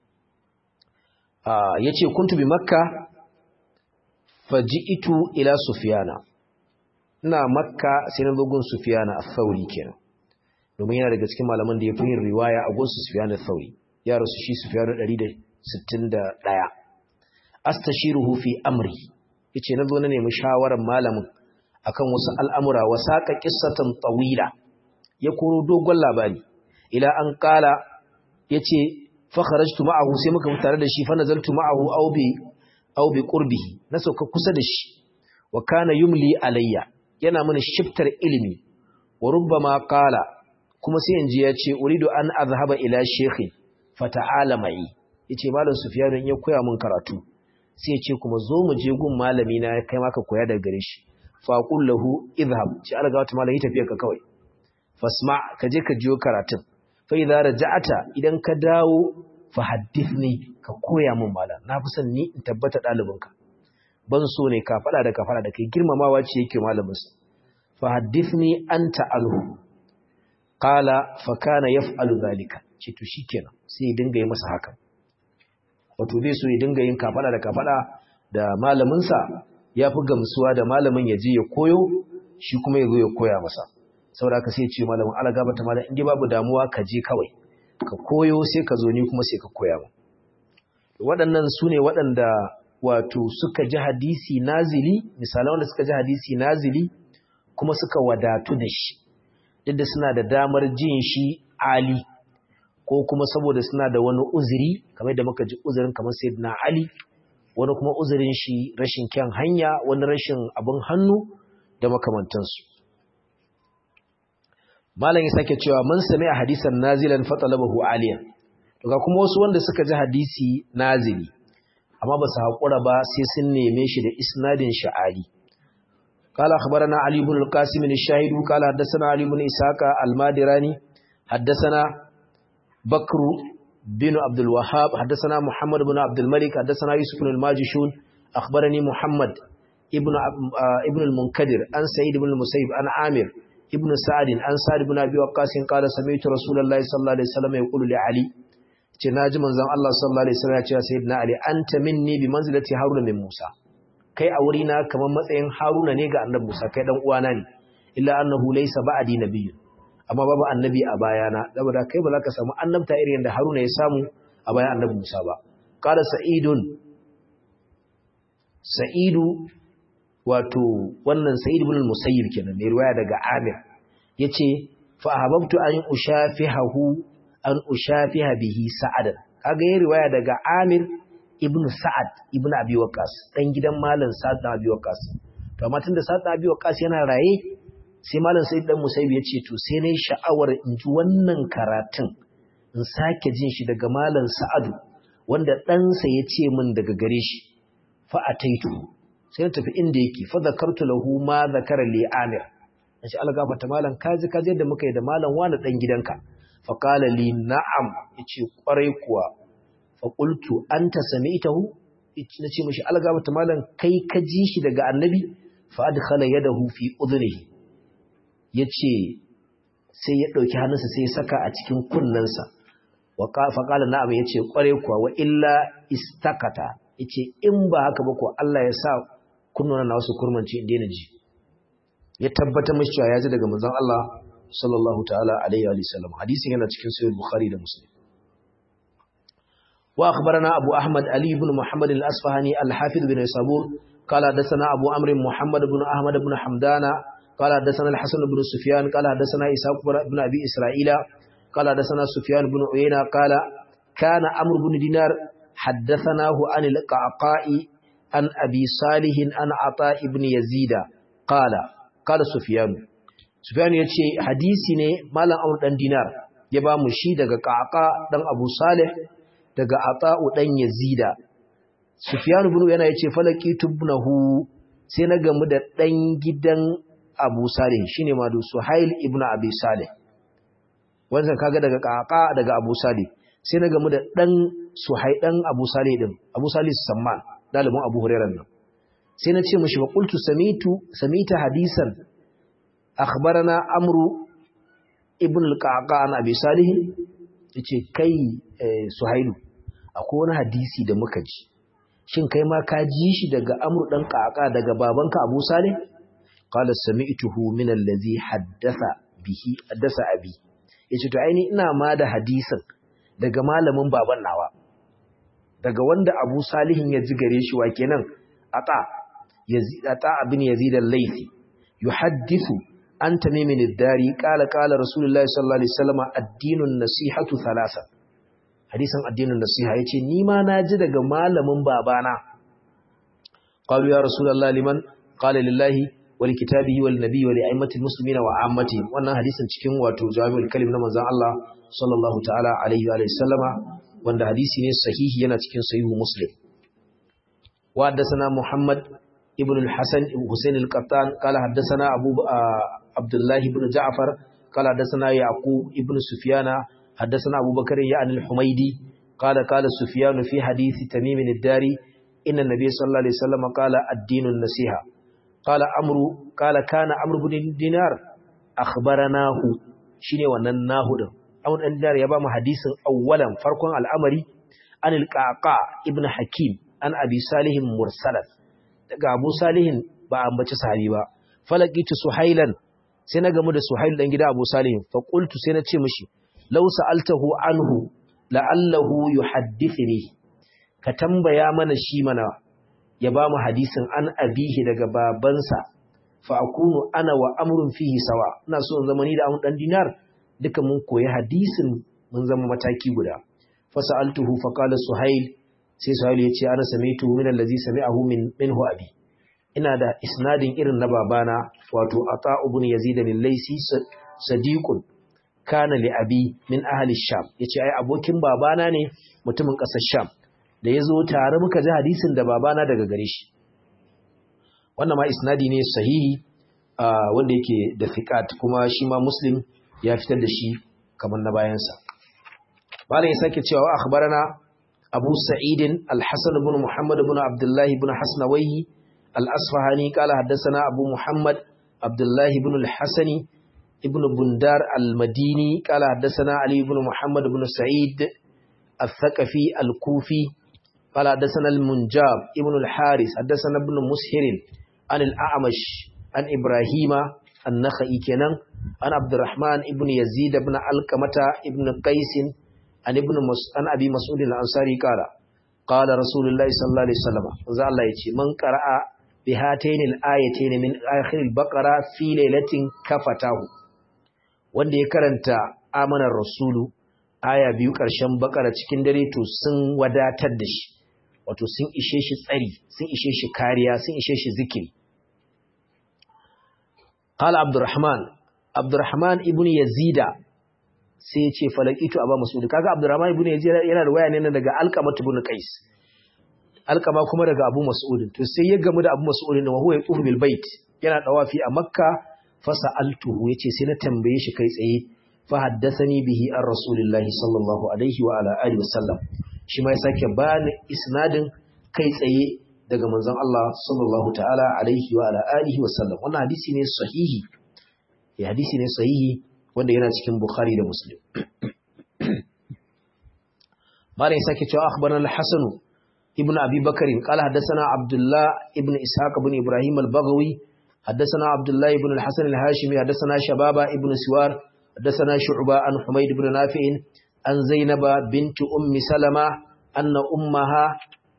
yace kuntu bi Makka faji'tu ila Sufyana ina Makka sai na zo gun Sufyana al-Thawri kenan domin yana daga cikin malaman da ya fi yin riwaya a gun Sufyan al-Thawri ya rasu shi Sufyan 161 astashiruhu fi amri yace nazo na nemi shawaran malamin akan wasu al'amura wa saqa qissatan tawila ya koro dogon labari ila an kala yace fa kharajtu ma'ahu sai muka fita tare da shi fa nazaltu ma'ahu aw bi qurbihi na sauka kusa da shi wa kana yumli alayya yana mana shiftar ilimi wa rubbama qala kuma sai inji yace uridu an azhaba ila shaykhi fata'ala mai yace malam Sufyan ya koya min karatu sai ya ce kuma zo mu je gun malami na kai maka koya daga gare shi fa qul lahu idhhab ci alga wata malami tafiya ka kawai fasma ka je ka jiyo karatun fa idza raja'ata idan ka dawo fa haddithni ka koya min malam na fi son ni in tabbata dalibinka ban so ne ka fada da kai girmamawa ce yake malamin sa fa haddithni anta alhu qala fa kana yaf'alu zalika ce to shikenan sai ya dinga yi masa haka wato zai so ya dinga yin kafada da malaminsa ya fi gamsuwa da malamin ya je ya koyo shi kuma ya zo ya koya masa saboda ka sai ce malamin alaga bata malam inda babu damuwa ka je kawai ka koyo sai ka zo ni kuma sai ka koya mu waɗannan su ne waɗanda wato suka ji hadisi nazili misalan wanda suka ji hadisi nazili kuma suka wadatu da shi duk da suna da damar jin shi ali ko kuma saboda suna da wani uzuri kamar da muka ji uzurin kamar Sayyidina Ali wani kuma uzurin shi rashin kyan hanya wani rashin abin hannu da makamantansu malam ya sake cewa man sami a hadisan nazilan fatalabahu aliyan to ga kuma wasu wanda suka ji hadisi nazili amma ba su haƙura ba sai sun neme shi da isnadin sha'ali قال أخبرنا علي بن القاسم الشاهد قال حدثنا علي بن إسحاق المادراني حدثنا بكر بن عبد الوهاب حدثنا محمد بن عبد الملك حدثنا يوسف بن الماجشون أخبرني محمد ابن المنكدر عن سعيد بن المسيب عن عامر ابن سعد عن سعد بن أبي وقاص قال سمعت رسول الله صلى الله عليه وسلم يقول لعلي تناجم منزل الله صلى الله عليه وسلم يا سيدنا علي أنت مني بمنزلة هارون من موسى kai a wurina kamar matsayin Haruna ne ga annabi Musa kai dan uwana ne illa annahu laysa ba'di nabiyyun amma babu annabi a bayana saboda kai ba za ka samu annabta irin da Haruna ya samu a bayan annabi Musa ba qala sa'idu wato wannan Sa'id ibn al-Musayyib kenan mai riwaya daga Amir yace fa ahabbtu an ushafiha bihi sa'adan kaga yayin riwaya daga Amir ibn Sa'ad ibn Abi Waqqas dan gidan malam Sa'ad ibn Abi Waqqas to amma tunda Sa'ad ibn Abi Waqqas yana raye sai malam Sa'id dan Musayyib ya ce to sai nayi sha'awar in ji wannan karatun in sake jin shi daga malam Sa'adu wanda dan sa ya ce min daga gare shi fa ataitu sai na tafi inda yake fa zakartu lahu ma zakara li Amir nace Allah gafarta malam kaji yadda muka yi da malam wani dan gidanka fa qala li na'am yace kwarai kuwa faƙultu an ta sami itahu nace mishi algaba ta malam kai ka ji shi daga annabi fa adkhala yadahu fi udhnihi yace sai ya dauki hannunsa sai ya saka a cikin kunnensa wa fa qala na'am yace kware kuwa wa illa istakata yace in ba haka ba ko Allah ya sa kunnuwan na wasu kurmanci inda na ji ya tabbatar mishi cewa ya ji daga manzon Allah sallallahu ta'ala alaihi wa sallam hadisin yana cikin sahih bukhari da muslim wa akhbarana abu ahmad ali ibn muhammad al-asfahani al-hafiz bin sabur qala hadathana abu amr muhammad ibn ahmad ibn hamdana qala hadathana al-hasan ibn sufyan qala hadathana ishaq ibn abi isra'ila qala hadathana sufyan ibn uyayna qala kana amr ibn dinar haddathanahu an al-qa'qa'i an abi salih an ata ibn yazida qala sufyan ya ce hadisi ne malam Amr dan Dinar ya ba mu shi daga Qaqa dan Abu Salih daga Ata'u dan Yazida. Sufyan ibn yana yace falaqitu ibnahu sai na gamu da dan gidan Abu Salih shine ma da Suhail ibn Abi Salih. Wannan kaga daga Qaqa daga Abu Salih sai na gamu da dan Suhail dan Abu Salih din Abu Salih Samman dalibin Abu Hurairah nan. Sai na ce mishi wa qultu samita hadisan akhbarana amru ibn al-qaqa an abi salih yace kai suhailu akwai wani hadisi da muka ji shin kai ma ka ji shi daga amru dan qaqa daga babanka abu salih qala sami'tuhu min allazi haddasa abi yace to aini ina ma da hadisin daga malamin baban nawa daga wanda abu salihin ya ji gare shi wa kenan ata ibn yazid al-laythi yuhaddithu an tamimin ad-dari qala rasulullahi sallallahu alaihi wasallam ad-dinun nasihatu thalatha hadisin addinin nasiha yace ni ma naji daga malamin babana qalu ya rasulullahi liman qala lillahi wa likitabihi wal nabiyyi wa li a'immatil muslimina wa ammati wannan hadisin cikin wato jami'ul kalim na manzon Allah sallallahu ta'ala alaihi wa sallama wanda hadisi ne sahihi yana cikin sahihu muslim wa haddathana muhammad ibn al-hasan husain al-qattan qala haddathana عبد الله بن جعفر قال حدثنا يعقوب ابن سفيان حدثنا أبو بكر يعني الحميدي قال سفيان في حديث تميم الداري إن النبي صلى الله عليه وسلم قال الدين النصيحة قال كان عمرو بن دينار أخبرناه شيني ونناه ده عمرو بن دينار يبقى حديث أولا فرق الأمر عن القعقاع ابن حكيم عن أبي صالح مرسلا أبو صالح ba ambaci sahabi ba falaqitu suhailan sai na gamu da Suhail dan gida Abu Salim fa qultu sai na ce mishi law sa'altahu anhu la'allahu yuhaddithuni ka tambaya mana shi mana ya ba mu hadisin an abihi daga babansa fa akunu ana wa amrun fihi sawa ina so in zama ni da Amr dan Dinar duka mun koyi hadisin mun zama mataki guda fa sa'altuhu fa qala Suhail sai Suhail ya ce ana sami'tu min allazi sami'ahu minhu abi ina da isnadin irin na babana wato Ata ibn Yazid al-Laysi sadiqun kana li abi min ahli Sham yace ai abokin babana ne mutumin kasar Sham da yazo tare muka ji hadisin da babana daga gare shi wannan ma isnadi ne sahihi wanda yake da thiqat kuma shi ma Muslim ya fitar da shi kamar na bayan sa malai ya sake cewa akhbarana Abu Sa'id al-Hasan ibn Muhammad ibn Abdullah ibn Hasnawi الأصفهاني قال حدثنا أبو محمد عبد الله بن الحسن ابن بندار المديني قال حدثنا علي بن محمد بن سعيد الثقفي الكوفي قال حدثنا المنجاب ابن الحارث حدثنا ابن مسهر عن الأعمش عن إبراهيم النخعي كنان عن عبد الرحمن ابن يزيد بن علقمة ابن قيس عن أبي مسعود الأنصاري قال رسول الله صلى الله عليه وسلم وذا الله يجي من قرأ بهاتين الآيتين من آخر البقرة في ليلة كفتاه wanda ya karanta amanar rasulu aya biyu ƙarshen bakara cikin dare to sun wadatar da shi wato sun ishe shi tsari sun ishe shi kariya sun ishe shi zikiri qala abdurrahman ibn yazida sai ya ce falakitu aba mas'ud kaga abdurrahman ibn yazida yana da waya ne daga alqamah ibn qais alqama kuma daga abu mas'ud to sai ya gamu da abu mas'ud ne wa huwa yaquf bil bait yana dawafi a makka fasa'altuhu yace sai na tambaye shi kai tsaye fa haddathani bihi ar rasulillahi sallallahu alaihi wa ala alihi wasallam shi ma ya sake bani isnadin kai tsaye daga manzon Allah sallallahu ta'ala alaihi wa ala alihi wa sallam. Wannan hadisi ne sahihi, hadisi ne sahihi wanda yana cikin Bukhari da Muslim. Malam sake cewa akhbarana al-Hasan ibn Abi Bakr qala hadathana Abdullah ibn Ishaq ibn Ibrahim al-Baghawi hadathana Abdullah ibn al-Hasan al-Hashimi hadathana Shababa ibn Siwar hadathana Shu'ba an Humayd ibn Nafi' an Zainab bint Ummi Salama anna ummaha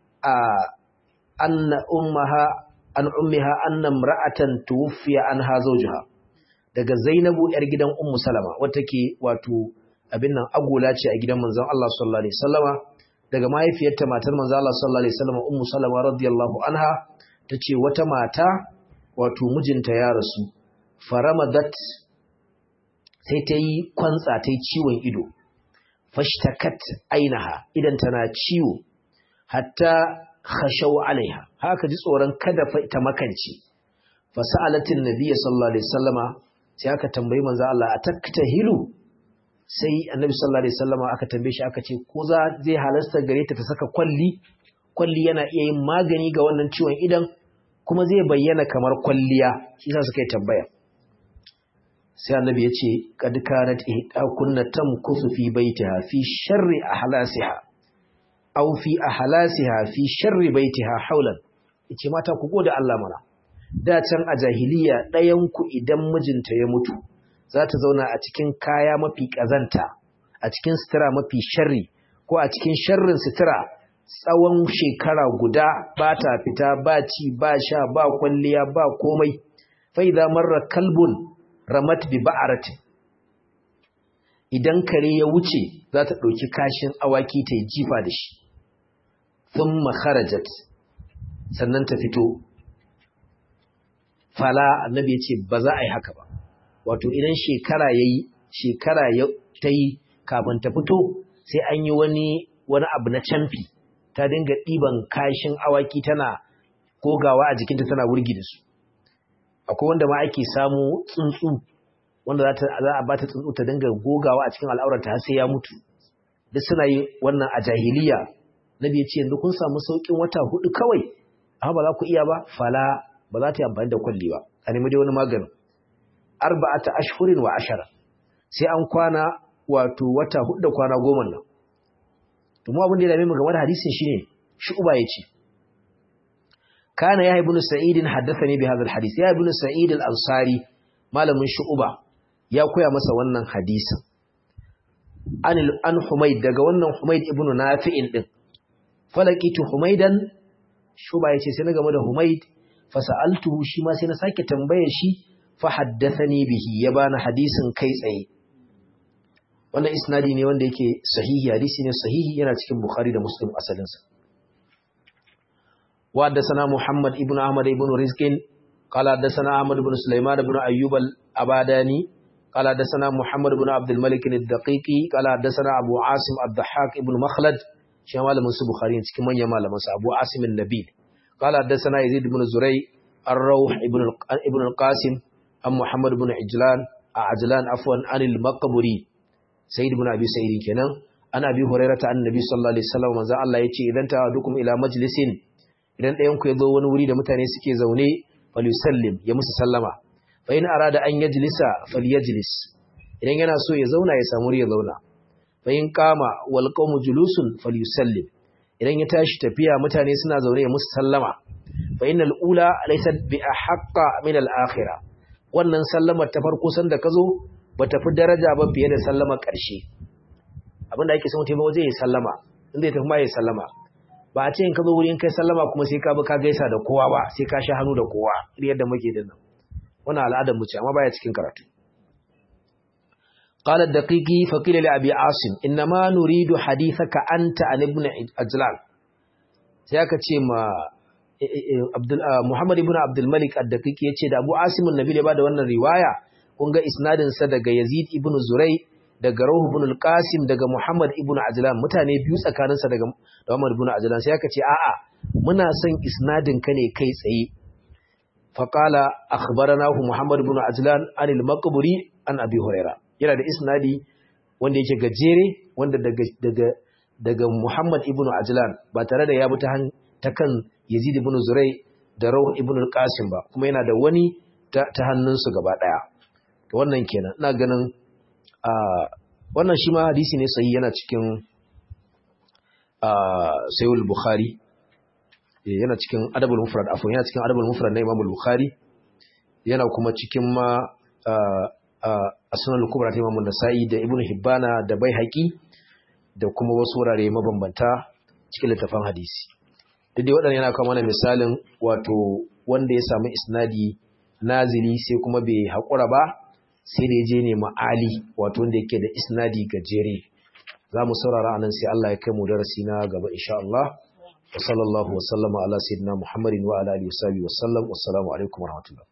anna imra'atan tuwfiya anha zawjuha. Daga Zainabu yar gidan Ummu Salama wata ke wato abin nan agola ce a gidan manzon Allah sallallahu alaihi wasallama, daga mahaifiyarta matar manzon Allah sallallahu alaihi wasallama Ummu Salama radiyallahu anha tace wata mata wato mijinta ya rasu, faramadat sai ta yi kwantsa, ta yi ciwon ido, fashtakat ainaha, idan tana ciwo, hatta khashaw alaiha, haka ji tsoron kada ta makance. Fasalatin nabiyyi sallallahu alaihi wasallama, sai aka tambayi manzo Allah, ataktahilu? Sai annabi sallallahu alaihi wasallama aka tambaye shi, aka ce ko zai halasta gare ta saka kwalli yana iya yin magani ga wannan ciwon idan kuma zai bayyana kamar kwalliya, shi yasa suka yi tambaya. Sai annabi ya ce qad kanat ihdakunna tamkusu fi baitiha fi sharri ahlasiha aw fi ahlasiha fi sharri baitiha haulan. Yace mata ku gode Allah mana, da can a jahiliya ɗayan ku idan mijinta ya mutu za ta zauna a cikin kaya mafi ƙazanta, a cikin sutura mafi sharri, ko a cikin sharrin sutura tsawon shekara guda, ba ta fita, ba ci, ba sha, ba kwalliya, ba komai. Fa idza marra kalbun ramat bi ba'aratin, idan kare ya wuce za ta ɗauki kashin awaki ta yi jifa da shi. Thumma kharajat, sannan ta fito. Fala, annabi ya ce ba za a yi haka ba. Wato idan shekara ta yi kafin ta fito, sai an yi wani abu na camfi, ta dinga ɗiban kashin awaki tana gogawa a jikinta tana wurgi da su. Akwai wanda ma ake samu tsuntsu, wanda za a ba ta tsuntsu ta dinga gogawa a cikin al'aurarta har sai ya mutu. Duk suna yi wannan a jahiliya. Nabi ya ce yanzu kun samu sauƙin wata 4 kawai, amma ba za ku iya ba? Fala, ba za ta yi amfani da kwalli ba, a nemi dai wani maganin. 4 ashhurin wa 10, sai an kwana wato wata 4 da kwana 10 nan. To mu abin da ya dame mu game da hadisin shine Shu'ba yace kana ya ibn Sa'id haddathani bi hadha al-hadith. Ya ibn Sa'id al-Ansari malamin Shu'ba ya koya masa wannan hadisin an Humayd, daga wannan Humayd ibn Nafi'in din. Falaqitu Humaydan, Shu'ba yace sai na game da Humayd, fasa'altuhu, shi ma sai na sake tambayar shi, fa haddathani bihi, ya bani hadisin kai tsaye. Wannan isnadi ne wanda yake sahihi, hadisi ne sahihi, yana cikin Bukhari da Muslim asalinsa. Wa haddathana Muhammad ibn Ahmad ibn Rizqin qala haddathana Ahmad ibn Sulaiman ibn Ayyub al-Abadani qala haddathana Muhammad ibn Abd al-Malik al-Daqiqi qala haddathana Abu Asim ad-Dahhak ibn Makhlad, shi malamin su Bukhari cikin manyan malaman sa, Abu Asim an-Nabil. Qala haddathana Yazid ibn Zuray ar-Rawh ibn al-Qasim an Muhammad ibn Ajlan afwan anil Maqburi, Sayyid ibn Abi Sa'id kenan, an Abi Hurairah ta annabi sallallahu alaihi wasallam, manzo Allah yace idan ta'adukum ila majlisin, idan ɗayan ku ya zo wani wuri da mutane suke zaune, falyusallim, ya musu sallama. Fa in arada an yajlisa falyajlis, idan yana so ya zauna ya samu ya zauna. Fa in qama wal qawmu julusun falyusallim, idan ya tashi tafiya mutane suna zaune ya musu sallama. Fa innal ula laysat bi ahqqa min al akhirah, wannan sallamar ta farko san da kazo bata fi daraja ba fiye da sallamar ƙarshe. Abinda ake son mutum waje ya sallama, in zai tafi ma ya sallama. Ba a ce in ka zo wurin kai sallama kuma sai ka bi ka gaisa da kowa ba, sai ka sha hannu da kowa, yadda muke din nan. Wannan al'adar mu ce amma baya cikin karatu. قال الدقيقي فقيل لأبي عاصم إنما نريد حديثك أنت عن ابن أجلال. سيأكد محمد ابن عبد الملك الدقيقي يتشد أبو عاصم النبي لبعد وانا الرواية kunga isnadin sa daga Yazid ibn Zuray, daga Rawh ibn al-Qasim, daga Muhammad ibn Ajlan, mutane biyu tsakanin sa daga Muhammad ibn Ajlan. Sai aka ce a'a, muna son isnadin ka ne kai tsaye. Fa qala akhbaranahu Muhammad ibn Ajlan an al-Maqburi an Abi Hurairah. Yana da isnadi wanda yake gajere, wanda daga Muhammad ibn Ajlan, ba tare da ya bi ta ta kan Yazid ibn Zurai da Rawh ibn al-Qasim ba, kuma yana da wani ta hannunsu gaba daya. To wannan kenan ina ganin wannan shi ma hadisi ne sahihi, yana cikin Sahih al-Bukhari, yana cikin Adabul Mufrad, yana cikin Adabul Mufrad na Imam al-Bukhari, yana kuma cikin ma As-Sunan al-Kubra ta Imam an-Nasa'i da Ibn Hibbana da Baihaqi da kuma wasu wurare mabambanta cikin littafin hadisi. Duk da waɗannan yana kawo mana misalin wato wanda ya samu isnadi nazili sai kuma bai haƙura ba, sai da ya je ne ma'ali, wato wanda yake da isnadi gajere. Za mu saurara anan sai Allah ya kai mu darasi na gaba insha Allah. Wa sallallahu wa sallama ala sayyidina Muhammadin wa ala alihi wa sahbihi wa sallam. Wassalamu alaikum wa rahmatullah.